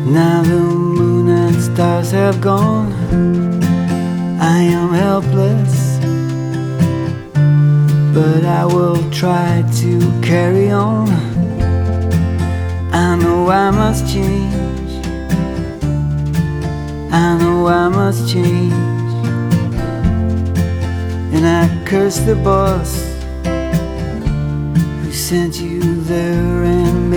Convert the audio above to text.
Now the moon and stars have gone. I am helpless, but I will try to carry on. I know I must change, I know I must change. And I curse the boss who sent you there.